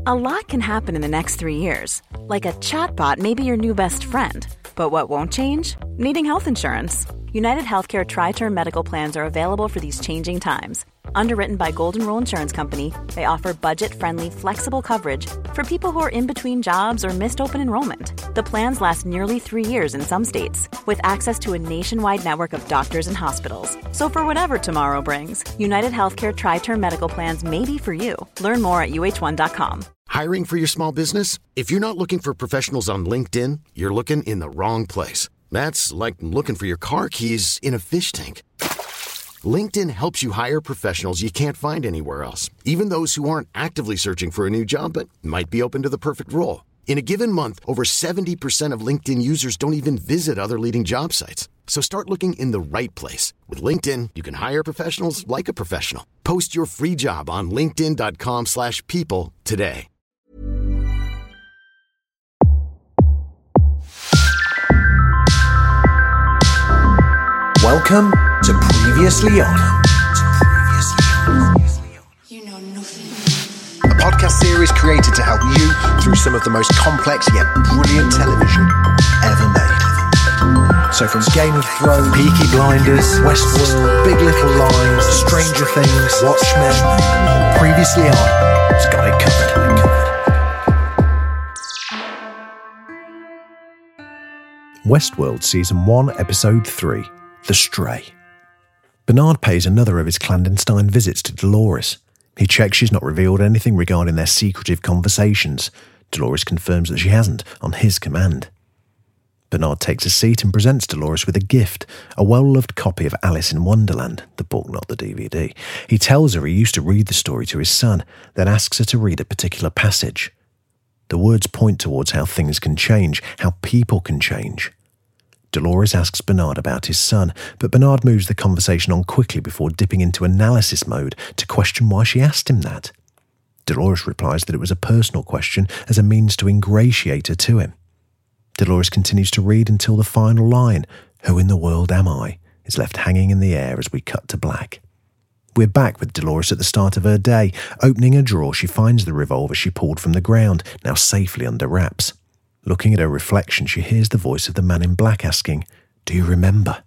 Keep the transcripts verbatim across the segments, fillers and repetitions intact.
A lot can happen in the next three years. Like a chatbot may be your new best friend. But what won't change? Needing health insurance. United Healthcare Tri-Term Medical Plans are available for these changing times. Underwritten by Golden Rule Insurance Company, they offer budget-friendly, flexible coverage for people who are in between jobs or missed open enrollment. The plans last nearly three years in some states, with access to a nationwide network of doctors and hospitals. So for whatever tomorrow brings, United Healthcare Tri-Term Medical Plans may be for you. Learn more at U H one dot com. Hiring for your small business? If you're not looking for professionals on LinkedIn, you're looking in the wrong place. That's like looking for your car keys in a fish tank. LinkedIn helps you hire professionals you can't find anywhere else, even those who aren't actively searching for a new job but might be open to the perfect role. In a given month, over seventy percent of LinkedIn users don't even visit other leading job sites. So start looking in the right place. With LinkedIn, you can hire professionals like a professional. Post your free job on linkedin dot com slash people today. Welcome to Previously On. You know nothing. A podcast series created to help you through some of the most complex yet brilliant television ever made. So from Game of Thrones, Peaky Blinders, Westworld, Big Little Lies, Stranger Things, Watchmen, Previously On has got it covered. Westworld Season one, Episode three. The Stray. Bernard pays another of his clandestine visits to Dolores. He checks she's not revealed anything regarding their secretive conversations. Dolores confirms that she hasn't, on his command. Bernard takes a seat and presents Dolores with a gift, a well-loved copy of Alice in Wonderland, the book, not the D V D. He tells her he used to read the story to his son, then asks her to read a particular passage. The words point towards how things can change, how people can change. Dolores asks Bernard about his son, but Bernard moves the conversation on quickly before dipping into analysis mode to question why she asked him that. Dolores replies that it was a personal question as a means to ingratiate her to him. Dolores continues to read until the final line, "Who in the world am I?" is left hanging in the air as we cut to black. We're back with Dolores at the start of her day. Opening a drawer, she finds the revolver she pulled from the ground, now safely under wraps. Looking at her reflection, she hears the voice of the man in black asking, "Do you remember?"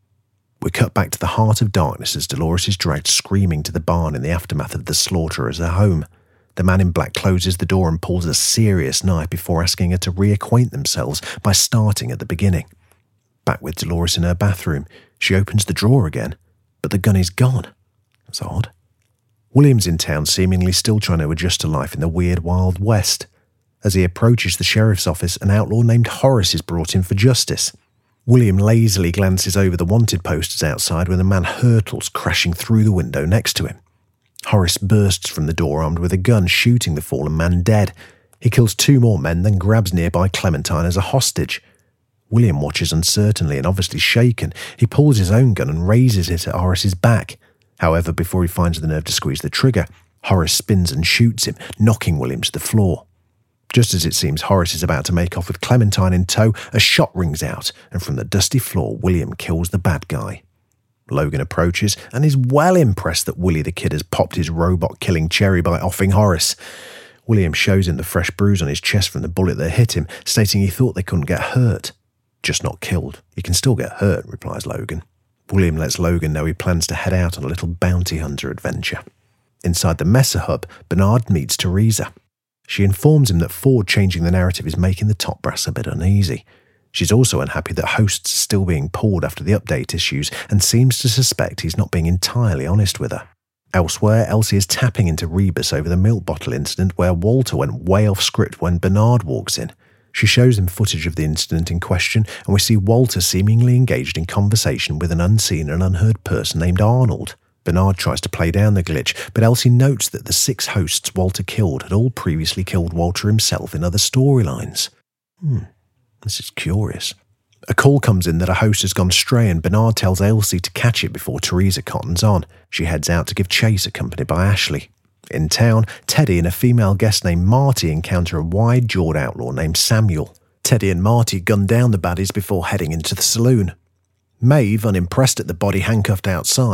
We cut back to the heart of darkness as Dolores is dragged screaming to the barn in the aftermath of the slaughter as her home. The man in black closes the door and pulls a serious knife before asking her to reacquaint themselves by starting at the beginning. Back with Dolores in her bathroom, she opens the drawer again, but the gun is gone. That's odd. William's in town, seemingly still trying to adjust to life in the weird Wild West. As he approaches the sheriff's office, an outlaw named Horace is brought in for justice. William lazily glances over the wanted posters outside when a man hurtles, crashing through the window next to him. Horace bursts from the door armed with a gun, shooting the fallen man dead. He kills two more men, then grabs nearby Clementine as a hostage. William watches uncertainly and obviously shaken. He pulls his own gun and raises it at Horace's back. However, before he finds the nerve to squeeze the trigger, Horace spins and shoots him, knocking William to the floor. Just as it seems Horace is about to make off with Clementine in tow, a shot rings out, and from the dusty floor, William kills the bad guy. Logan approaches and is well impressed that Willie the Kid has popped his robot-killing cherry by offing Horace. William shows him the fresh bruise on his chest from the bullet that hit him, stating he thought they couldn't get hurt. "Just not killed. You can still get hurt," replies Logan. William lets Logan know he plans to head out on a little bounty hunter adventure. Inside the Messer hub, Bernard meets Teresa. She informs him that Ford changing the narrative is making the top brass a bit uneasy. She's also unhappy that hosts are still being pulled after the update issues and seems to suspect he's not being entirely honest with her. Elsewhere, Elsie is tapping into Rebus over the milk bottle incident where Walter went way off script when Bernard walks in. She shows him footage of the incident in question, and we see Walter seemingly engaged in conversation with an unseen and unheard person named Arnold. Bernard tries to play down the glitch, but Elsie notes that the six hosts Walter killed had all previously killed Walter himself in other storylines. Hmm, this is curious. A call comes in that a host has gone stray, and Bernard tells Elsie to catch it before Teresa cottons on. She heads out to give chase, accompanied by Ashley. In town, Teddy and a female guest named Marty encounter a wide-jawed outlaw named Samuel. Teddy and Marty gun down the baddies before heading into the saloon. Maeve, unimpressed at the body handcuffed outside,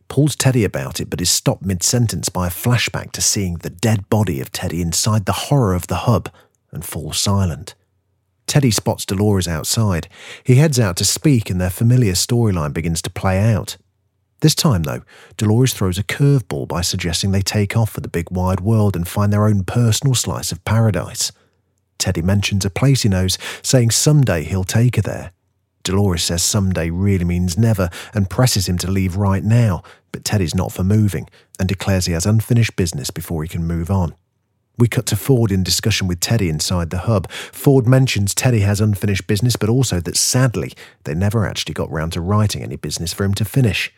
pulls Teddy about it but is stopped mid-sentence by a flashback to seeing the dead body of Teddy inside the horror of the hub and falls silent. Teddy spots Dolores outside. He heads out to speak and their familiar storyline begins to play out. This time, though, Dolores throws a curveball by suggesting they take off for the big wide world and find their own personal slice of paradise. Teddy mentions a place he knows, saying someday he'll take her there. Dolores says someday really means never and presses him to leave right now, but Teddy's not for moving and declares he has unfinished business before he can move on. We cut to Ford in discussion with Teddy inside the hub. Ford mentions Teddy has unfinished business, but also that sadly they never actually got round to writing any business for him to finish.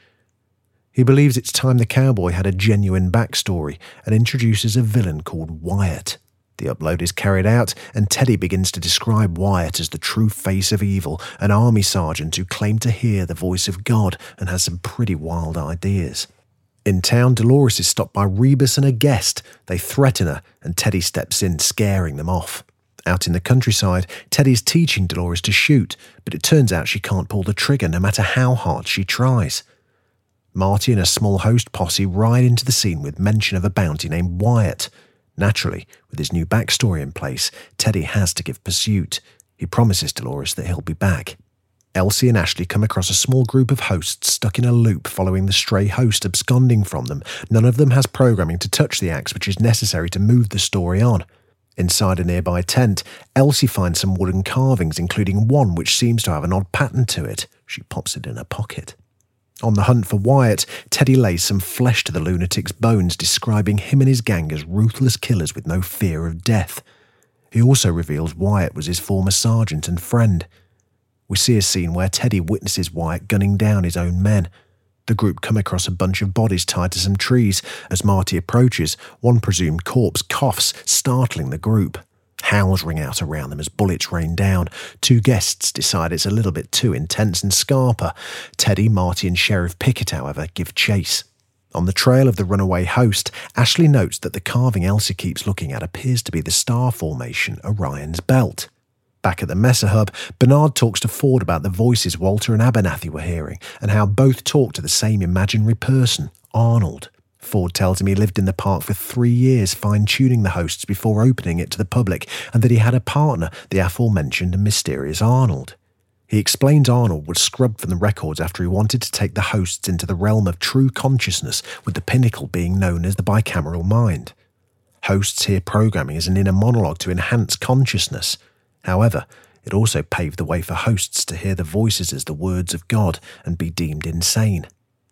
He believes it's time the cowboy had a genuine backstory and introduces a villain called Wyatt. The upload is carried out and Teddy begins to describe Wyatt as the true face of evil, an army sergeant who claimed to hear the voice of God and has some pretty wild ideas. In town, Dolores is stopped by Rebus and a guest. They threaten her and Teddy steps in, scaring them off. Out in the countryside, Teddy's teaching Dolores to shoot, but it turns out she can't pull the trigger no matter how hard she tries. Marty and a small host posse ride into the scene with mention of a bounty named Wyatt. Naturally, with his new backstory in place, Teddy has to give pursuit. He promises Dolores that he'll be back. Elsie and Ashley come across a small group of hosts stuck in a loop following the stray host absconding from them. None of them has programming to touch the axe which is necessary to move the story on. Inside a nearby tent, Elsie finds some wooden carvings, including one which seems to have an odd pattern to it. She pops it in her pocket. On the hunt for Wyatt, Teddy lays some flesh to the lunatic's bones, describing him and his gang as ruthless killers with no fear of death. He also reveals Wyatt was his former sergeant and friend. We see a scene where Teddy witnesses Wyatt gunning down his own men. The group come across a bunch of bodies tied to some trees. As Marty approaches, one presumed corpse coughs, startling the group. Howls ring out around them as bullets rain down. Two guests decide it's a little bit too intense and scarper. Teddy, Marty and Sheriff Pickett, however, give chase. On the trail of the runaway host, Ashley notes that the carving Elsie keeps looking at appears to be the star formation Orion's belt. Back at the Messer Hub, Bernard talks to Ford about the voices Walter and Abernathy were hearing and how both talk to the same imaginary person, Arnold. Ford tells him he lived in the park for three years fine-tuning the hosts before opening it to the public and that he had a partner, the aforementioned and mysterious Arnold. He explains Arnold was scrubbed from the records after he wanted to take the hosts into the realm of true consciousness, with the pinnacle being known as the bicameral mind. Hosts hear programming as an inner monologue to enhance consciousness. However, it also paved the way for hosts to hear the voices as the words of God and be deemed insane.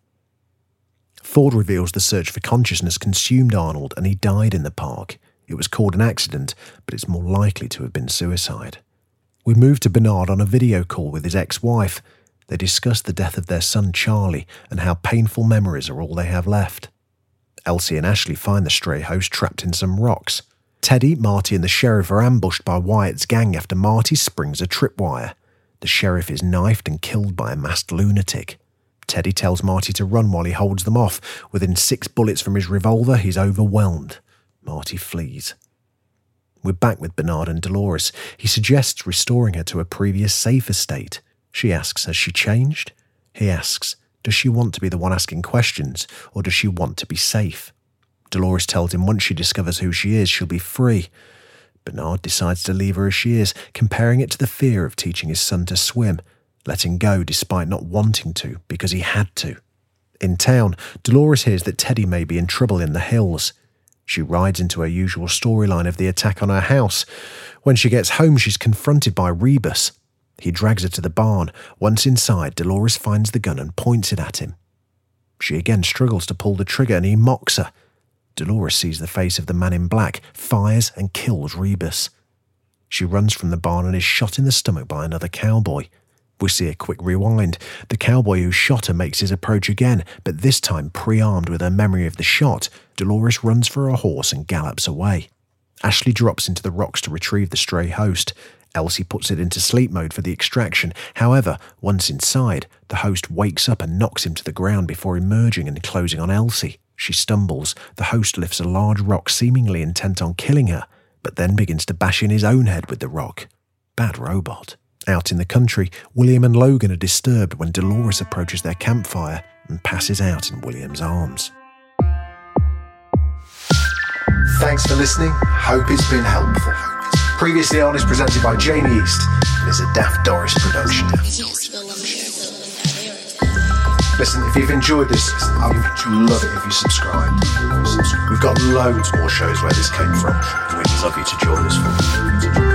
Ford reveals the search for consciousness consumed Arnold and he died in the park. It was called an accident, but it's more likely to have been suicide. We move to Bernard on a video call with his ex-wife. They discuss the death of their son Charlie and how painful memories are all they have left. Elsie and Ashley find the stray host trapped in some rocks. Teddy, Marty and the sheriff are ambushed by Wyatt's gang after Marty springs a tripwire. The sheriff is knifed and killed by a masked lunatic. Teddy tells Marty to run while he holds them off. Within six bullets from his revolver, he's overwhelmed. Marty flees. We're back with Bernard and Dolores. He suggests restoring her to a previous safer state. She asks, has she changed? He asks, does she want to be the one asking questions, or does she want to be safe? Dolores tells him once she discovers who she is, she'll be free. Bernard decides to leave her as she is, comparing it to the fear of teaching his son to swim, letting go despite not wanting to because he had to. In town, Dolores hears that Teddy may be in trouble in the hills. She rides into her usual storyline of the attack on her house. When she gets home, she's confronted by Rebus. He drags her to the barn. Once inside, Dolores finds the gun and points it at him. She again struggles to pull the trigger and he mocks her. Dolores sees the face of the man in black, fires and kills Rebus. She runs from the barn and is shot in the stomach by another cowboy. We see a quick rewind. The cowboy who shot her makes his approach again, but this time pre-armed with her memory of the shot, Dolores runs for her horse and gallops away. Ashley drops into the rocks to retrieve the stray host. Elsie puts it into sleep mode for the extraction. However, once inside, the host wakes up and knocks him to the ground before emerging and closing on Elsie. She stumbles. The host lifts a large rock, seemingly intent on killing her, but then begins to bash in his own head with the rock. Bad robot. Out in the country, William and Logan are disturbed when Dolores approaches their campfire. and passes out in William's arms. Thanks for listening. Hope it's been helpful. Previously On is presented by Jamie East and is a Daft Doris production. Listen, if you've enjoyed this, I would love it if you subscribed. We've got loads more shows where this came from, and we'd love you to join us for them.